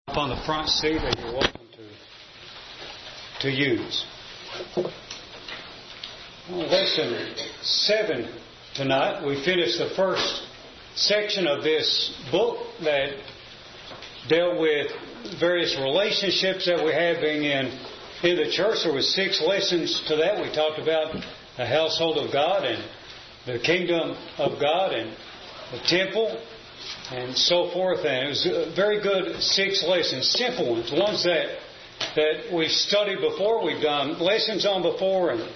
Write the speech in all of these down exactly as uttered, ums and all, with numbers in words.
On the front seat that you're welcome to, to use. Well, lesson seven tonight. We finished the first section of this book that dealt with various relationships that we're having in, in the church. There was six lessons to that. We talked about the household of God and the kingdom of God and the temple and so forth. And it was a very good six lessons, simple ones, ones that that we've studied before, we've done lessons on before, and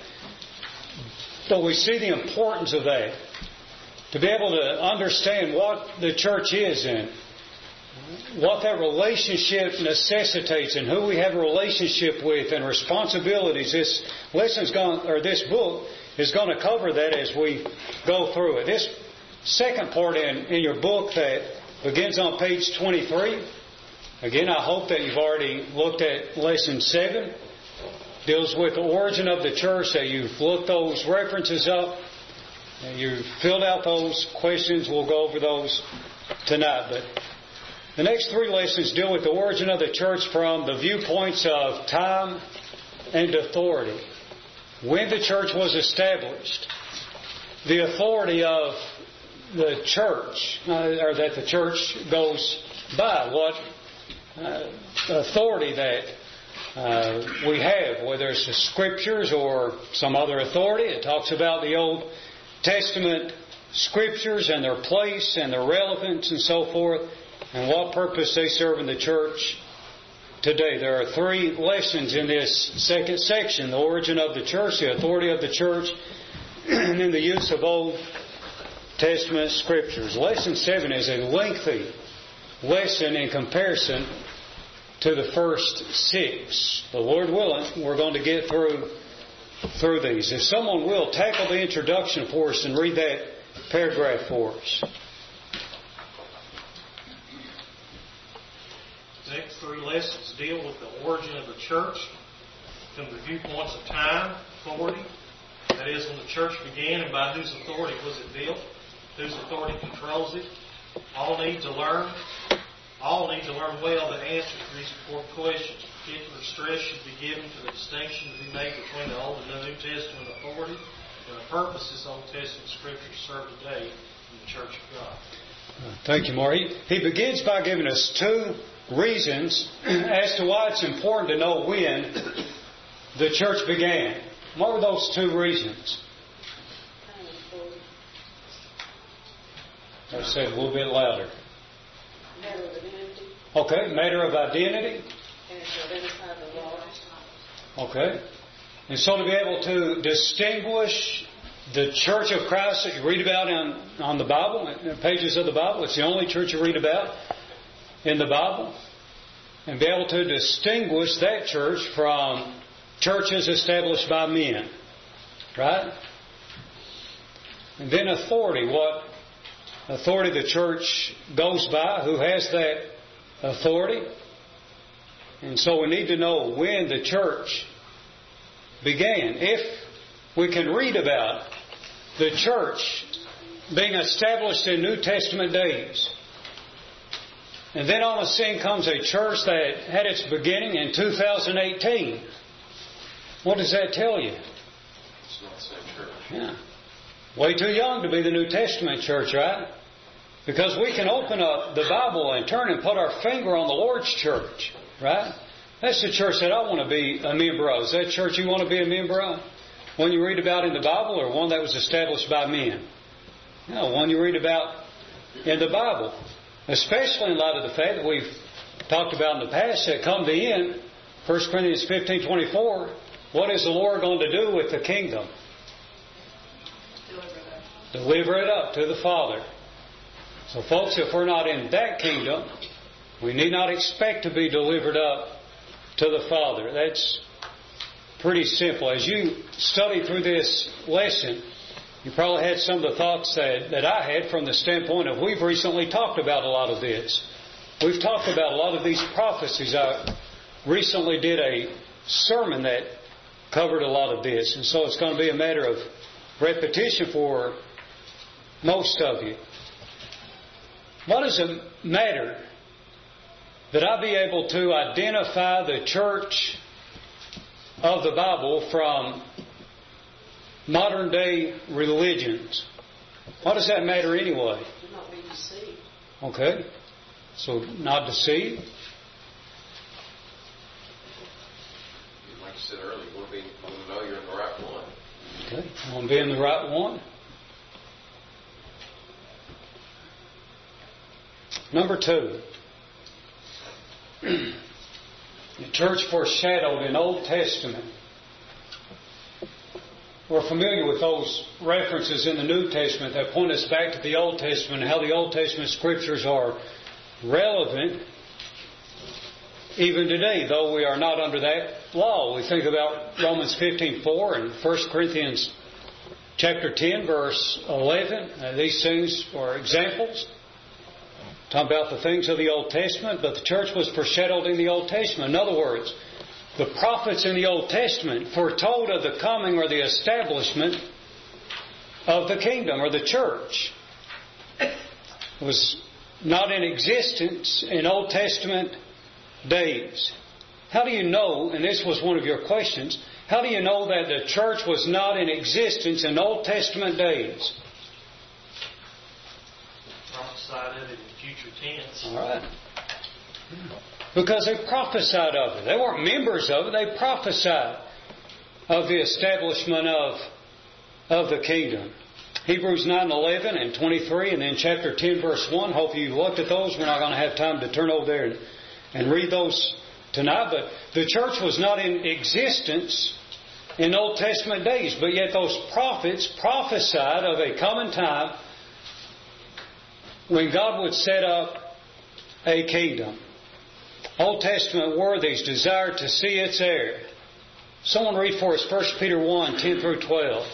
but we see the importance of that, to be able to understand what the church is and what that relationship necessitates and who we have a relationship with and responsibilities. This lesson's going, or this book is going to cover that as we go through it. This second part in, in your book that begins on page twenty-three. Again, I hope that you've already looked at lesson seven. Deals with the origin of the church, that you've looked those references up, and you've filled out those questions. We'll go over those tonight. But the next three lessons deal with the origin of the church from the viewpoints of time and authority. When the church was established, the authority of the church, uh, or that the church goes by, what uh, authority that uh, we have, whether it's the Scriptures or some other authority. It talks about the Old Testament Scriptures and their place and their relevance and so forth, and what purpose they serve in the church today. There are three lessons in this second section: the origin of the church, the authority of the church, and then the use of Old Testament Scriptures. Lesson seven is a lengthy lesson in comparison to the first six. The Lord willing, we're going to get through through these. If someone will tackle the introduction for us and read that paragraph for us. The next three lessons deal with the origin of the church from the viewpoints of time, authority, that is, when the church began and by whose authority was it built, whose authority controls it. All need to learn. All need to learn well the answer to these important questions. Particular stress should be given to the distinction to be made between the Old and the New Testament authority and the purpose this Old Testament Scriptures serve today in the Church of God. Thank you, Marty. He begins by giving us two reasons as to why it's important to know when the church began. What were those two reasons? I said a little bit louder. Matter of identity. Okay, matter of identity. And to identify the lost. Okay. And so to be able to distinguish the Church of Christ that you read about on, on the Bible, in the pages of the Bible, it's the only church you read about in the Bible, and be able to distinguish that church from churches established by men. Right? And then authority, what authority the church goes by, who has that authority. And so we need to know when the church began. If we can read about the church being established in New Testament days, and then on the scene comes a church that had its beginning in two thousand eighteen, what does that tell you? It's not the same church. Yeah. Way too young to be the New Testament church, right? Because we can open up the Bible and turn and put our finger on the Lord's church, right? That's the church that I want to be a member of. Is that church you want to be a member of? One you read about in the Bible, or one that was established by men? No, one you read about in the Bible. Especially in light of the fact that we've talked about in the past that come the end, First Corinthians fifteen twenty-four, what is the Lord going to do with the kingdom? Deliver it up to the Father. So folks, if we're not in that kingdom, we need not expect to be delivered up to the Father. That's pretty simple. As you study through this lesson, you probably had some of the thoughts that, that I had from the standpoint of we've recently talked about a lot of this. We've talked about a lot of these prophecies. I recently did a sermon that covered a lot of this. And so it's going to be a matter of repetition for most of you. What does it matter that I be able to identify the church of the Bible from modern day religions. Why does that matter anyway? To not be deceived. Okay. So, not deceived. Like you said earlier, you want to, be, you want to know you're in the right one. Okay. You want to be in the right one. Number two. The church foreshadowed in Old Testament. We're familiar with those references in the New Testament that point us back to the Old Testament and how the Old Testament Scriptures are relevant even today, though we are not under that law. We think about Romans fifteen four and First Corinthians chapter ten, verse eleven. Uh, these things are examples. Talk about the things of the Old Testament, but the church was foreshadowed in the Old Testament. In other words, the prophets in the Old Testament foretold of the coming or the establishment of the kingdom or the church. It was not in existence in Old Testament days. How do you know, and this was one of your questions, how do you know that the church was not in existence in Old Testament days? Prophesied it in future tense. All right. Because they prophesied of it. They weren't members of it. They prophesied of the establishment of, of the kingdom. Hebrews nine eleven and twenty-three, and then chapter ten, verse one. Hope you looked at those. We're not going to have time to turn over there and, and read those tonight. But the church was not in existence in Old Testament days. But yet those prophets prophesied of a coming time when God would set up a kingdom. Old Testament worthies desired to see its heir. Someone read for us First Peter one, ten through twelve.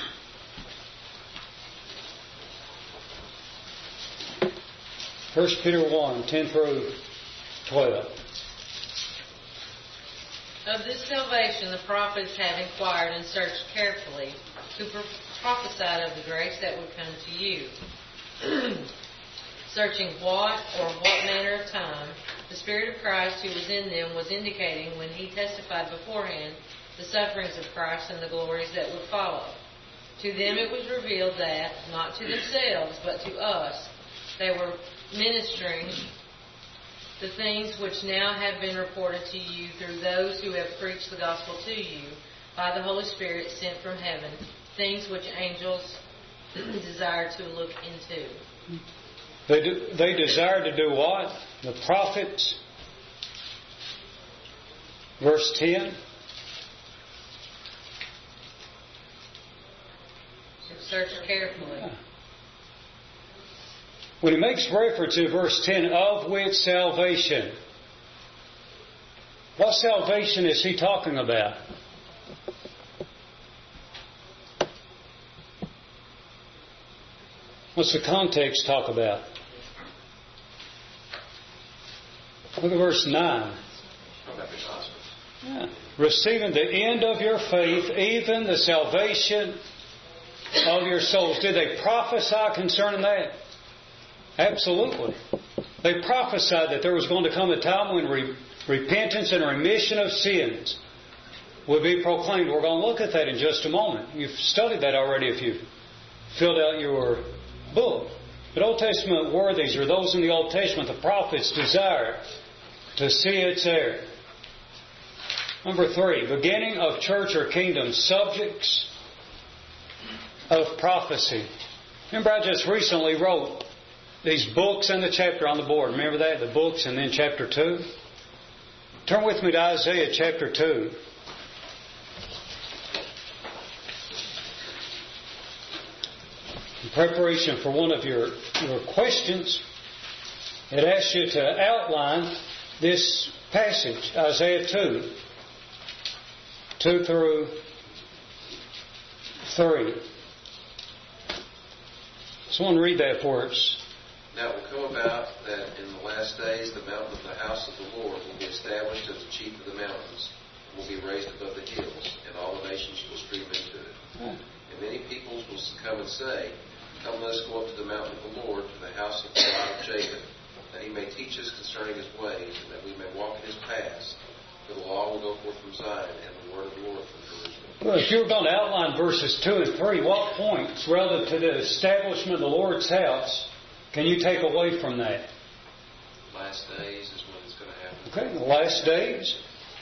First Peter one, ten through twelve. Of this salvation the prophets have inquired and searched carefully, who prophesied of the grace that would come to you, searching what or what manner of time the Spirit of Christ who was in them was indicating when He testified beforehand the sufferings of Christ and the glories that would follow. To them it was revealed that, not to themselves, but to us, they were ministering the things which now have been reported to you through those who have preached the gospel to you by the Holy Spirit sent from heaven, things which angels desire to look into. They, do, they desire to do what? The prophets. Verse ten. Search carefully. Yeah. When he makes reference in verse ten, of which salvation. What salvation is he talking about? What's the context talk about? Look at verse nine. Yeah. Receiving the end of your faith, even the salvation of your souls. Did they prophesy concerning that? Absolutely. They prophesied that there was going to come a time when re- repentance and remission of sins would be proclaimed. We're going to look at that in just a moment. You've studied that already if you've filled out your book. But Old Testament worthies, or those in the Old Testament, the prophets desire to see its heir. Number three, beginning of church or kingdom, subjects of prophecy. Remember, I just recently wrote these books and the chapter on the board. Remember that? The books and then chapter two. Turn with me to Isaiah chapter two. In preparation for one of your, your questions, it asks you to outline this passage, Isaiah two. two through three. Someone read that for us. Now it will come about that in the last days the mountain of the house of the Lord will be established as the chief of the mountains, and will be raised above the hills, and all the nations will stream into it. Hmm. And many peoples will come and say, come, let us go up to the mountain of the Lord, to the house of the God of Jacob, that He may teach us concerning His ways, and that we may walk in His paths. For the law will go forth from Zion, and the word of the Lord from Jerusalem. Well, if you're going to outline verses two and three, what points relative to the establishment of the Lord's house can you take away from that? Last days is when it's going to happen. Okay, the last days.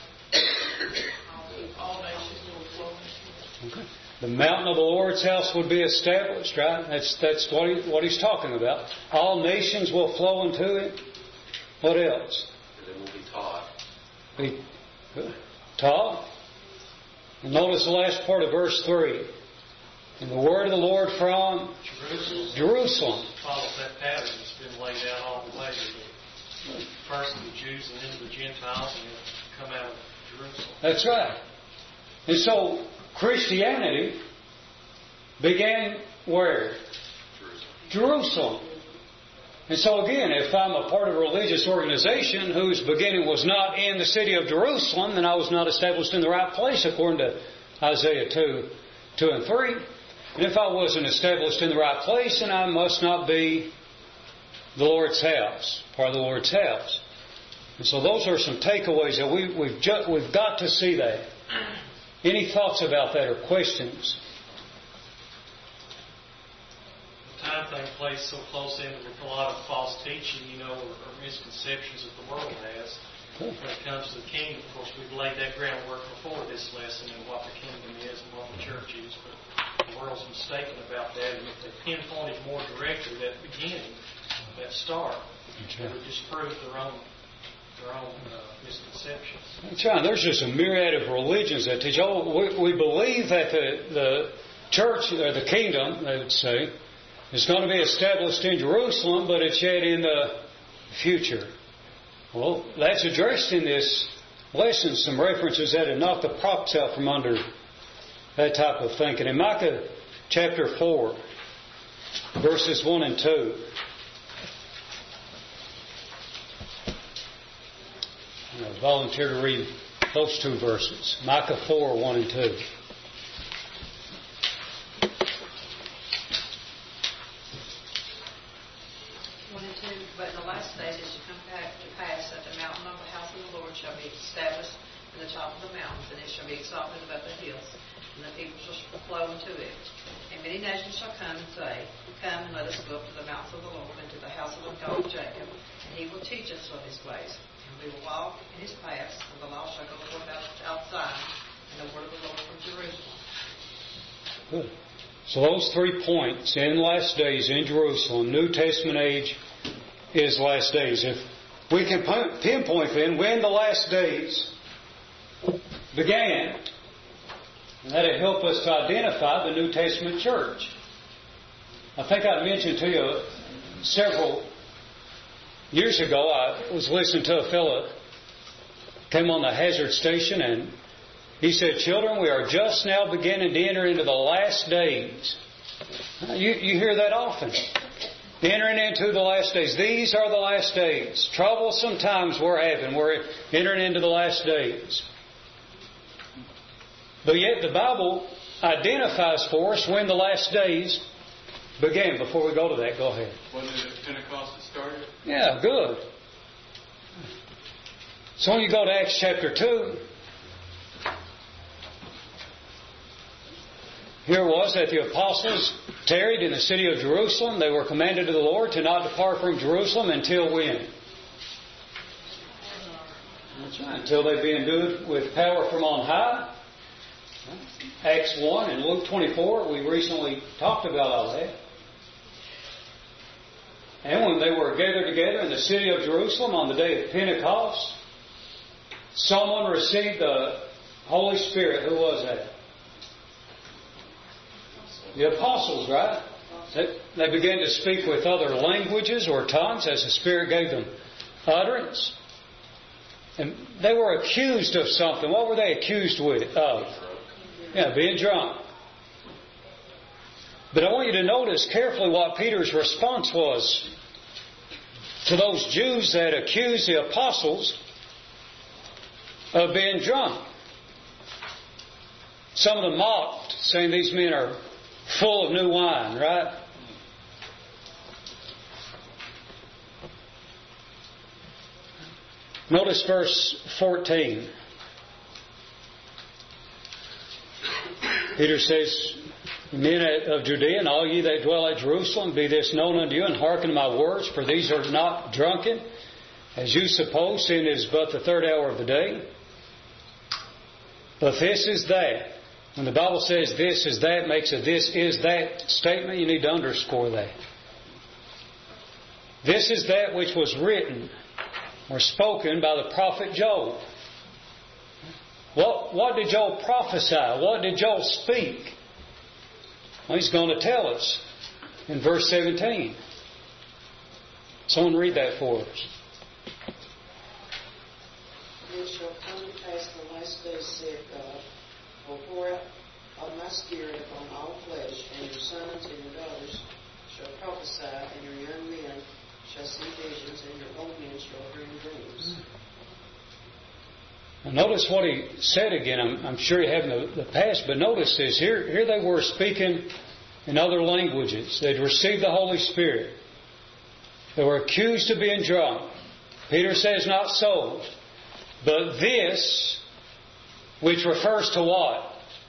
All nations will flow. Okay. The mountain of the Lord's house would be established, right? That's that's what he, what he's talking about. All nations will flow into it. What else? And then we'll be taught. Be good. Taught. And notice the last part of verse three. And the word of the Lord from Jerusalem. Jerusalem. Follows that pattern that's been laid out all the way. First the Jews and then the Gentiles, and then come out of Jerusalem. That's right. And so Christianity began where? Jerusalem. Jerusalem. And so again, if I'm a part of a religious organization whose beginning was not in the city of Jerusalem, then I was not established in the right place according to Isaiah two, two and three. And if I wasn't established in the right place, then I must not be the Lord's house, part of the Lord's house. And so those are some takeaways that we, we've, ju- we've got to see that. Any thoughts about that or questions? The time thing plays so close in with a lot of false teaching, you know, or, or misconceptions that the world has. When it comes to the kingdom, of course, we've laid that groundwork before this lesson and what the kingdom is and what the church is. But the world's mistaken about that. And if they pinpointed more directly that beginning, that start, they would disprove their own their own uh, misconceptions. That's right. There's just a myriad of religions that teach. Oh, we, we believe that the, the church, or the kingdom, they would say, is going to be established in Jerusalem, but it's yet in the future. Well, that's addressed in this lesson, some references that have knocked the props out from under that type of thinking. In Micah chapter four, verses one and two, I volunteer to read those two verses. Micah four, one and two. But in the last days it shall come back to pass that the mountain of the house of the Lord shall be established in the top of the mountains, and it shall be exalted above the hills, and the people shall flow into it. And many nations shall come and say, Come and let us go up to the mountains of the Lord, and to the house of the God of Jacob, and He will teach us of His ways. And we will walk in His paths, and the law shall go forth out, outside, and the word of the Lord from Jerusalem. Good. So those three points, in last days, in Jerusalem, New Testament age, is last days. If we can pinpoint then when the last days began, that'll help us to identify the New Testament church. I think I mentioned to you several years ago, I was listening to a fellow came on the Hazard station, and he said, "Children, we are just now beginning to enter into the last days." You, you hear that often. Entering into the last days. These are the last days. Troublesome times we're having. We're entering into the last days. But yet the Bible identifies for us when the last days began. Before we go to that, go ahead. Wasn't it at Pentecost that started? Yeah, good. So when you go to Acts chapter two, here it was that the apostles tarried in the city of Jerusalem. They were commanded of the Lord to not depart from Jerusalem until when? That's right. Until they be endued with power from on high. Acts one and Luke twenty-four, we recently talked about all that. And when they were gathered together in the city of Jerusalem on the day of Pentecost, someone received the Holy Spirit. Who was that? The apostles, right? They, they began to speak with other languages or tongues as the Spirit gave them utterance. And they were accused of something. What were they accused with of? Yeah, being drunk. But I want you to notice carefully what Peter's response was to those Jews that accused the apostles of being drunk. Some of them mocked, saying these men are full of new wine, right? Notice verse fourteen. Peter says, Men of Judea, and all ye that dwell at Jerusalem, be this known unto you, and hearken to my words, for these are not drunken, as you suppose, seeing it is but the third hour of the day. But this is that. When the Bible says this is that, makes a this is that statement, you need to underscore that. This is that which was written or spoken by the prophet Joel. What, what did Joel prophesy? What did Joel speak? Well, he's going to tell us in verse seventeen. Someone read that for us. And it shall come to pass in the last days, saith God, I will pour out of my Spirit upon all flesh, and your sons and your daughters shall prophesy, and your young men shall see visions, and your old men shall dream dreams. Now notice what he said again. I'm, I'm sure you have in the, the past, but notice this. Here, here they were speaking in other languages. They'd received the Holy Spirit. They were accused of being drunk. Peter says, not so. But this, which refers to what?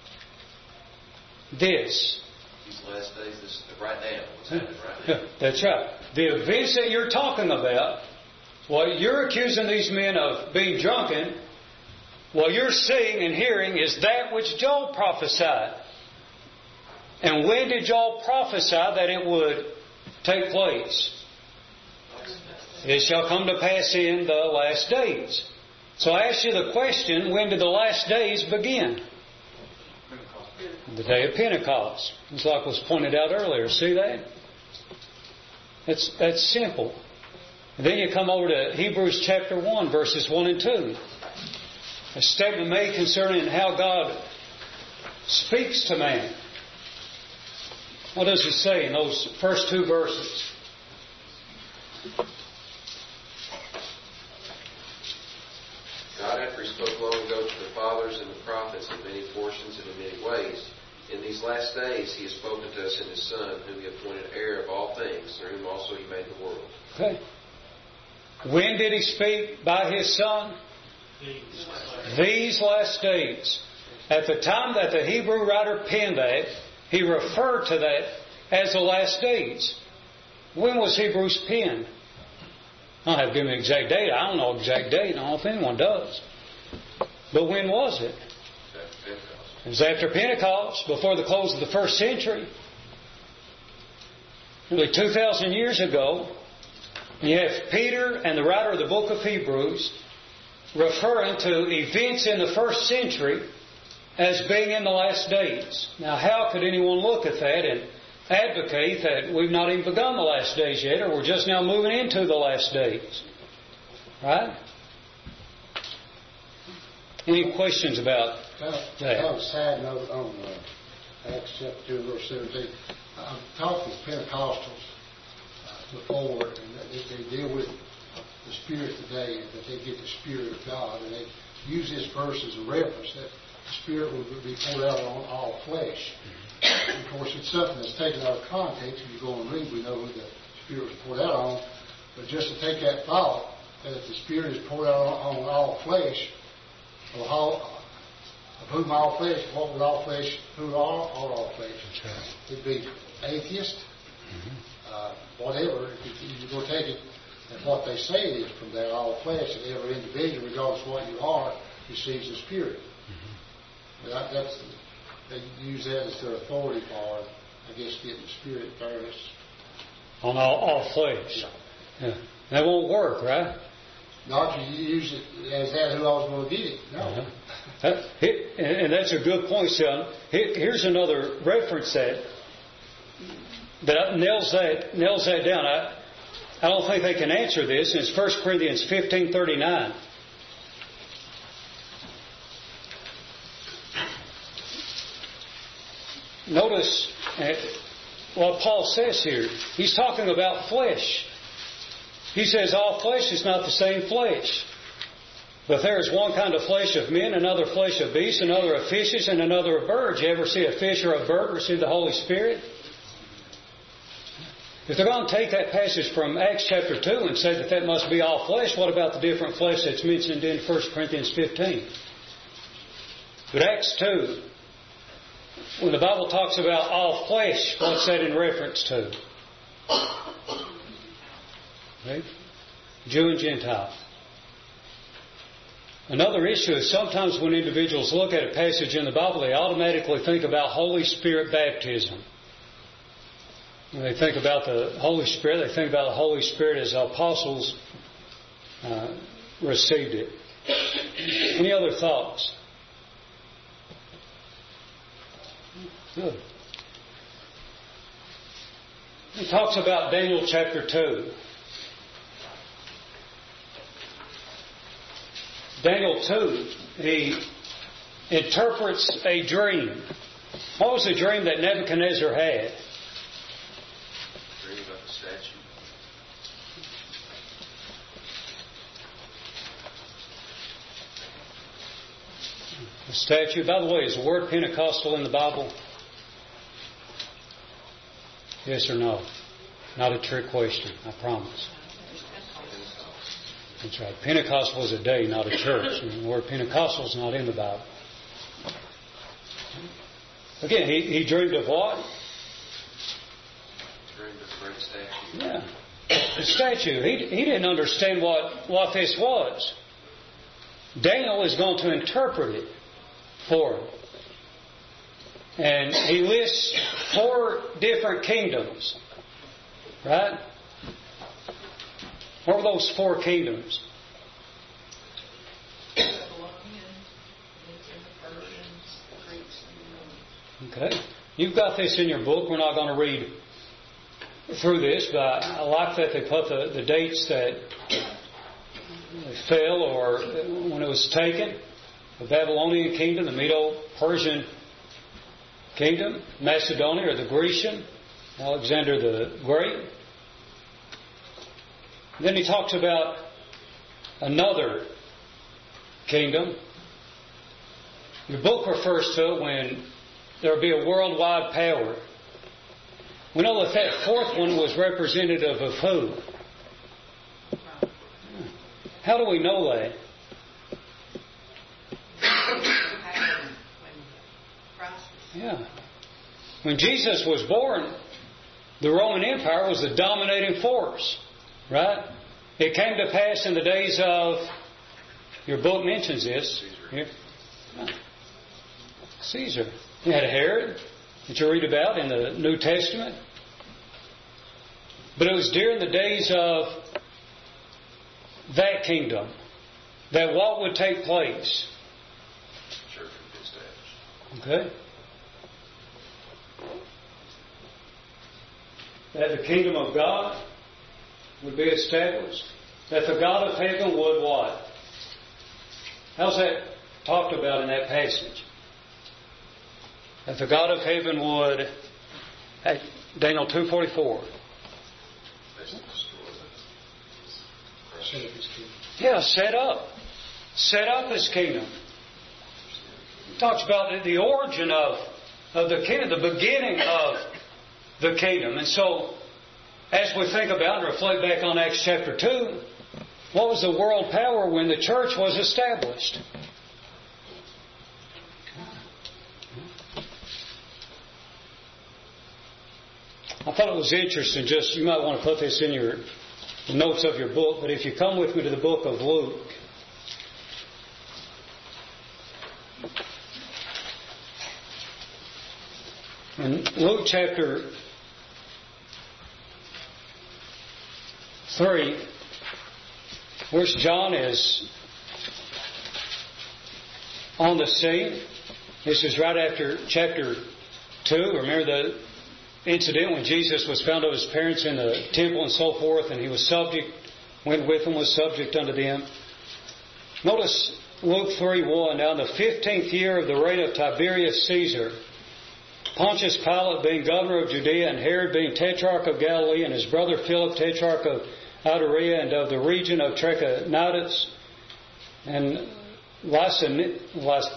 This. These last days, this is right now. What's happening right now. That's right. The events that you're talking about, what you're accusing these men of being drunken, what you're seeing and hearing is that which Joel prophesied. And when did Joel prophesy that it would take place? It shall come to pass in the last days. So I ask you the question, when did the last days begin? The day of Pentecost. It's like was pointed out earlier. See that? That's, that's simple. And then you come over to Hebrews chapter one, verses one and two. A statement made concerning how God speaks to man. What does it say in those first two verses? God, after He spoke long ago to the fathers and the prophets in many portions and in many ways, in these last days He has spoken to us in His Son, whom He appointed heir of all things, through whom also He made the world. Okay. When did He speak by His Son? These last days. At the time that the Hebrew writer penned that, he referred to that as the last days. When was Hebrews penned? I don't have to give me an exact date. I don't know the exact date. I don't know if anyone does. But when was it? It was after Pentecost, before the close of the first century. Nearly two thousand years ago. You have Peter and the writer of the book of Hebrews referring to events in the first century as being in the last days. Now, how could anyone look at that and advocate that we've not even begun the last days yet, or we're just now moving into the last days? Right? Any questions about that? I have a side note on uh, Acts chapter two, verse seventeen. I've talked with Pentecostals uh, before, and they, they deal with the Spirit today, that they get the Spirit of God, and they use this verse as a reference that the Spirit will be poured out on all flesh. And of course, it's something that's taken out of context. If you go and read, we know who the Spirit was poured out on. But just to take that thought, that if the Spirit is poured out on, on all flesh, of, all, of whom all flesh, what would all flesh, who are all, all flesh? It'd be atheist, uh, whatever. If you, if you go take it, and what they say is from there, all flesh, that every individual, regardless of what you are, receives the Spirit. Mm-hmm. That, that's, they use that as their authority for, I guess, getting the Spirit first. On all, all flesh. Yeah. Yeah. That won't work, right? Not if you use it as that, who else will get it? No. Uh-huh. That, and that's a good point, son. Here's another reference that that nails that nails that down. I, I don't think they can answer this. It's First Corinthians fifteen thirty-nine. Notice what Paul says here. He's talking about flesh. He says all flesh is not the same flesh. But there is one kind of flesh of men, another flesh of beasts, another of fishes, and another of birds. You ever see a fish or a bird receive the Holy Spirit? If they're going to take that passage from Acts chapter two and say that that must be all flesh, what about the different flesh that's mentioned in First Corinthians fifteen? But Acts two, when the Bible talks about all flesh, what's that in reference to? Okay? Jew and Gentile. Another issue is sometimes when individuals look at a passage in the Bible, they automatically think about Holy Spirit baptism. When they think about the Holy Spirit, they think about the Holy Spirit as the apostles uh, received it. Any other thoughts? Good. He talks about Daniel chapter two. Daniel two, he interprets a dream. What was the dream that Nebuchadnezzar had? Dream about the statue. The statue. By the way, is the word Pentecostal in the Bible? Yes or no? Not a trick question, I promise. That's right. Pentecost was a day, not a church. And the word Pentecostal is not in the Bible. Again, he, he dreamed of what? Dreamed of a great statue. Yeah. The statue. He, he didn't understand what, what this was. Daniel is going to interpret it for him. And he lists four different kingdoms. Right? What were those four kingdoms? Okay. You've got this in your book. We're not going to read through this, but I like that they put the, the dates that they fell or when it was taken. The Babylonian kingdom, the Medo-Persian kingdom, Macedonia or the Grecian, Alexander the Great. Then he talks about another kingdom. Your book refers to it when there will be a worldwide power. We know that that fourth one was representative of who? How do we know that? Yeah. When Jesus was born, the Roman Empire was the dominating force. Right? It came to pass in the days of, your book mentions this. Caesar. Caesar. You had Herod, that you read about in the New Testament. But it was during the days of that kingdom that what would take place? Church would be established. Okay. That the kingdom of God would be established. That the God of heaven would what? How's that talked about in that passage? That the God of heaven would, hey, Daniel two forty-four. Yeah, set up. Set up His kingdom. It talks about the origin of, of the kingdom, the beginning of the kingdom. And so, as we think about and reflect back on Acts chapter two, what was the world power when the church was established? I thought it was interesting, just you might want to put this in your notes of your book, but if you come with me to the book of Luke. In Luke chapter three, where's John is on the scene. This is right after chapter two. Remember the incident when Jesus was found of His parents in the temple and so forth, and He was subject, went with them, was subject unto them. Notice Luke three one. Now in the fifteenth year of the reign of Tiberius Caesar, Pontius Pilate being governor of Judea, and Herod being tetrarch of Galilee, and his brother Philip tetrarch of Iturea and of the region of Trachonitis, and Lysanias,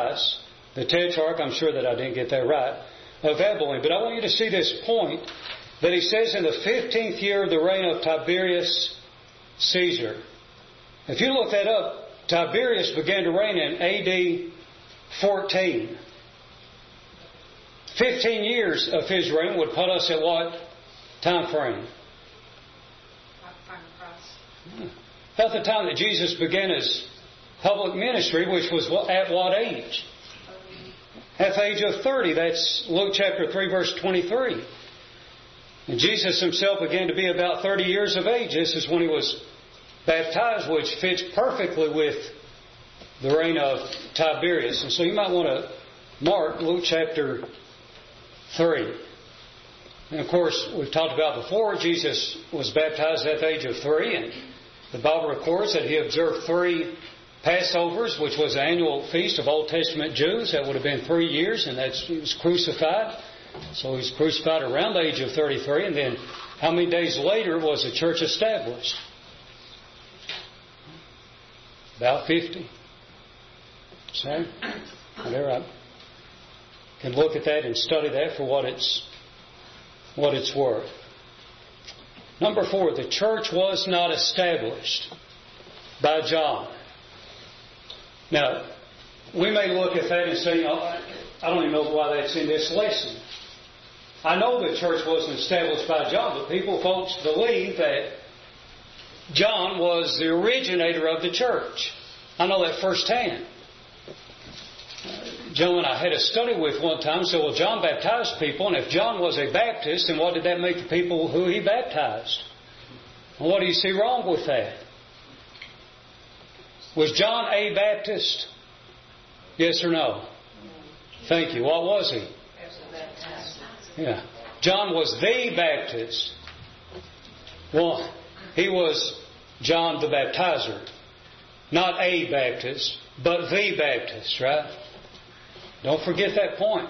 the tetrarch, I'm sure that I didn't get that right, of Abilene. But I want you to see this point that he says in the fifteenth year of the reign of Tiberius Caesar. If you look that up, Tiberius began to reign in A D fourteen. Fifteen years of his reign would put us at what time frame? About the time that Jesus began his public ministry, which was at what age? At the age of thirty. That's Luke chapter three, verse twenty-three. And Jesus himself began to be about thirty years of age. This is when he was baptized, which fits perfectly with the reign of Tiberius. And so you might want to mark Luke chapter three. And of course, we've talked about before, Jesus was baptized at the age of three, and the Bible records that he observed three Passovers, which was the annual feast of Old Testament Jews. That would have been three years, and that's, he was crucified. So he was crucified around the age of thirty-three, and then how many days later was the church established? About fifty. So, whatever. I can look at that and study that for what it's what it's worth. Number four, the church was not established by John. Now, we may look at that and say, oh, I don't even know why that's in this lesson. I know the church wasn't established by John, but people, folks, believe that John was the originator of the church. I know that firsthand. A gentleman I had a study with one time said, well, John baptized people, and if John was a Baptist, then what did that make the people who he baptized? Well, what do you see wrong with that? Was John a Baptist? Yes or no? Thank you. What was he? Yeah. John was the Baptist. Well, he was John the Baptizer. Not a Baptist, but the Baptist, right? Don't forget that point.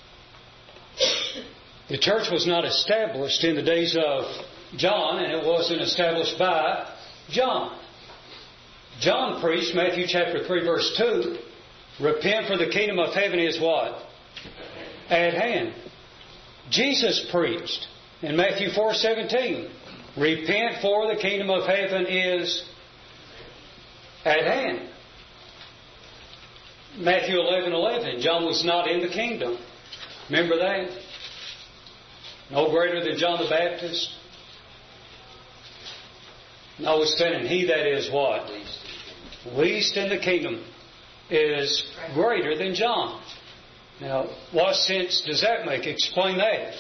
The church was not established in the days of John, and it wasn't established by John. John preached, Matthew chapter three, verse two, repent, for the kingdom of heaven is what? At hand. Jesus preached in Matthew four seventeen, repent, for the kingdom of heaven is at hand. Matthew eleven eleven, John was not in the kingdom. Remember that? No greater than John the Baptist. Notwithstanding, he that is what? Least in the kingdom is greater than John. Now, what sense does that make? Explain that.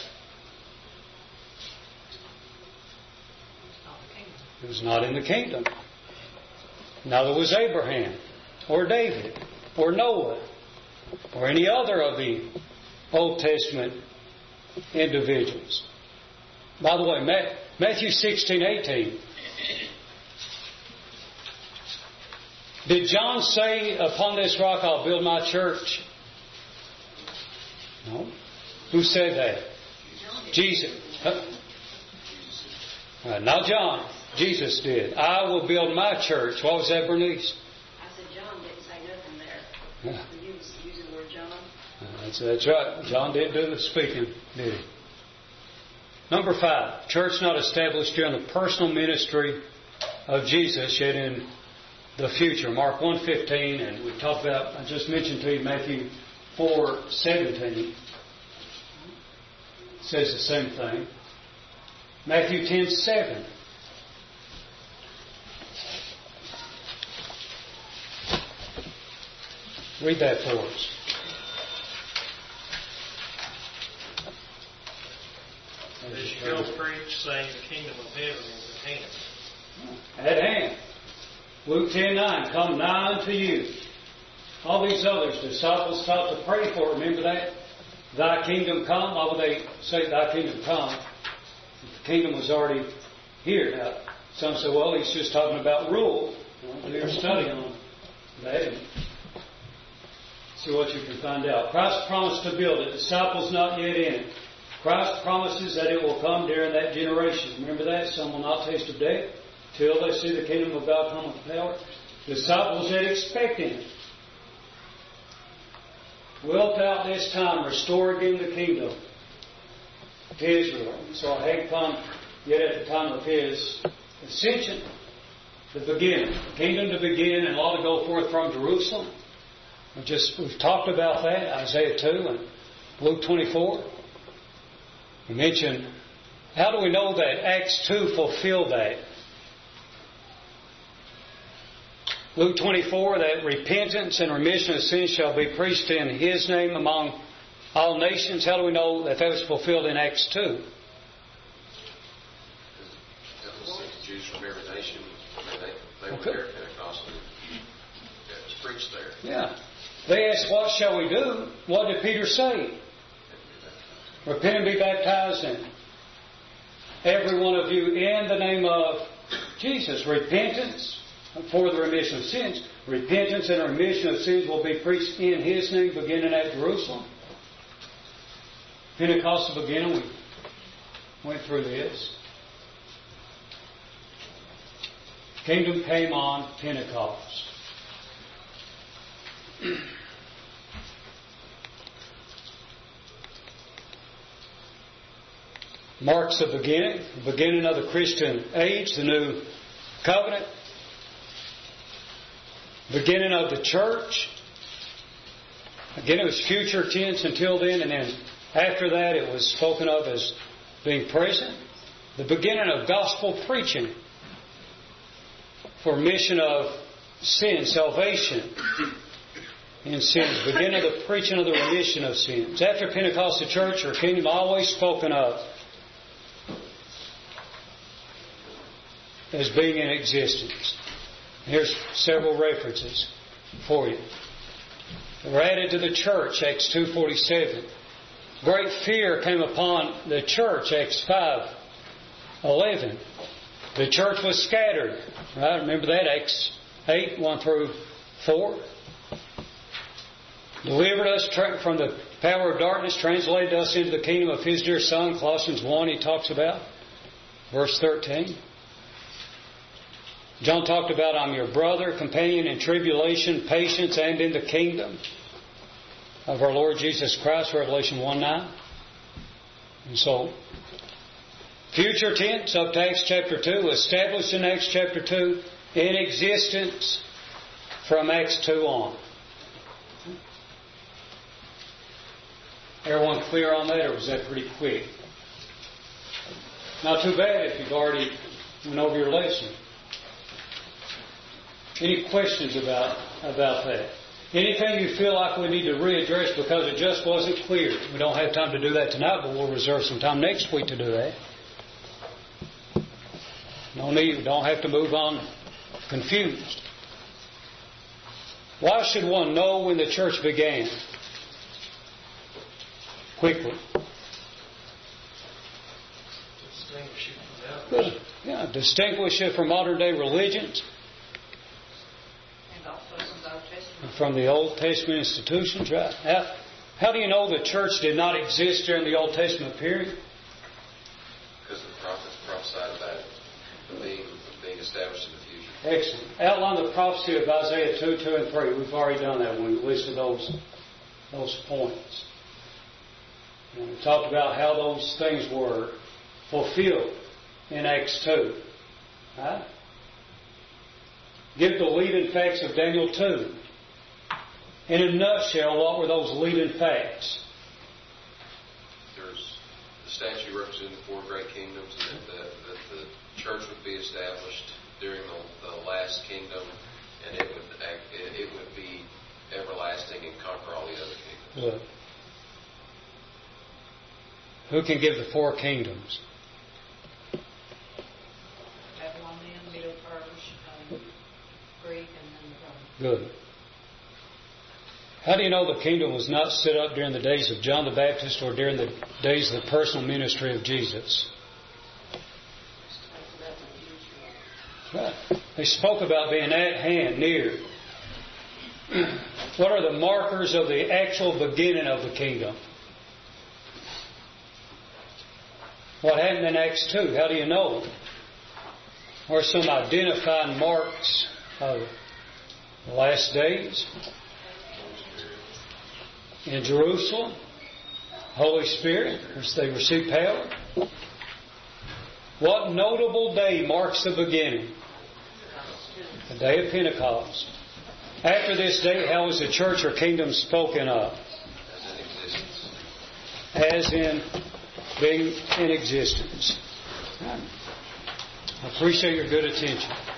He was not in the kingdom. Neither was Abraham, or David, or Noah, or any other of the Old Testament individuals. By the way, Matthew sixteen eighteen. Did John say, upon this rock I'll build my church? No. Who said that? Jesus. Huh? Uh, not John. Jesus did. I will build my church. What was that, Bernice? I said John didn't say nothing there. Yeah. You was using the word John. Uh, that's, that's right. John didn't do the speaking, did he? Number five. Church not established during the personal ministry of Jesus, yet in the future. Mark one fifteen, and we talked about, I just mentioned to you Matthew four seventeen. It says the same thing. Matthew ten seven. Read that for us. As you go preach, saying the kingdom of heaven is at hand. At hand. Luke ten nine, come nigh unto you. All these others, disciples taught to pray for. Remember that? Thy kingdom come. Why would they say thy kingdom come? The kingdom was already here. Now, some say, well, he's just talking about rule. Well, do your study on that and see what you can find out. Christ promised to build it. Disciples not yet in it. Christ promises that it will come during that generation. Remember that? Some will not taste of death till they see the kingdom of God come with power. Disciples yet expecting it. Wilt thou this time restore again the kingdom to Israel. So it had come yet at the time of His ascension, the beginning, the kingdom to begin and law to go forth from Jerusalem. We just we've talked about that, Isaiah two and Luke twenty-four. We mentioned, how do we know that Acts two fulfilled that? Luke twenty-four, that repentance and remission of sins shall be preached in His name among all nations. How do we know that that was fulfilled in Acts two? That was sent to Jews from every nation. I mean, they, they were Okay. there at Pentecost, and it was preached there. Yeah. They asked, what shall we do? What did Peter say? Repent and be baptized, and every one of you in the name of Jesus. Repentance for the remission of sins. Repentance and remission of sins will be preached in His name, beginning at Jerusalem. Pentecostal beginning, we went through this. Kingdom came on Pentecost. Marks the beginning, the beginning of the Christian age, the new covenant, beginning of the church. Again, it was future tense until then, and then after that it was spoken of as being present. The beginning of gospel preaching for remission of sin, salvation in sins. Beginning of the preaching of the remission of sins. After Pentecost, the church or kingdom always spoken of as being in existence. Here's several references for you. They were added to the church, Acts two forty-seven. Great fear came upon the church, Acts five eleven. The church was scattered. Right? Remember that, Acts eight one through four. Delivered us from the power of darkness, translated us into the kingdom of His dear Son, Colossians one, he talks about, verse thirteen. John talked about, I'm your brother, companion in tribulation, patience, and in the kingdom of our Lord Jesus Christ, Revelation one nine. And so, future tense up to Acts chapter two, established in Acts chapter two, in existence from Acts two on. Everyone clear on that, or was that pretty quick? Not too bad if you've already went over your lesson. Any questions about about that? Anything you feel like we need to readdress because it just wasn't clear? We don't have time to do that tonight, but we'll reserve some time next week to do that. No need, don't have to move on confused. Why should one know when the church began? Quickly. Distinguish it from the others. Yeah, distinguish it from modern day religions, And also from the Old Testament. from the Old Testament institutions, right? How, how do you know the church did not exist during the Old Testament period? Because the prophets prophesied about it being, being established in the future. Excellent. Outline the prophecy of Isaiah two, two, and three. We've already done that when we listed those, those points. And we talked about how those things were fulfilled in Acts two. Right? Give the leading facts of Daniel two. In a nutshell, what were those leading facts? There's the statue representing the four great kingdoms, and that the, that the church would be established during the, the last kingdom, and it would act, it, it would be everlasting and conquer all the other kingdoms. Good. Who can give the four kingdoms? Babylonian, Middle Persia, um, Greek, and then Rome. Good. How do you know the kingdom was not set up during the days of John the Baptist or during the days of the personal ministry of Jesus? Right. They spoke about being at hand, near. What are the markers of the actual beginning of the kingdom? What happened in Acts two? How do you know? What are some identifying marks of the last days? In Jerusalem, Holy Spirit as they receive power. What notable day marks the beginning? The day of Pentecost. After this day, how is the church or kingdom spoken of? As in being in existence. I appreciate your good attention.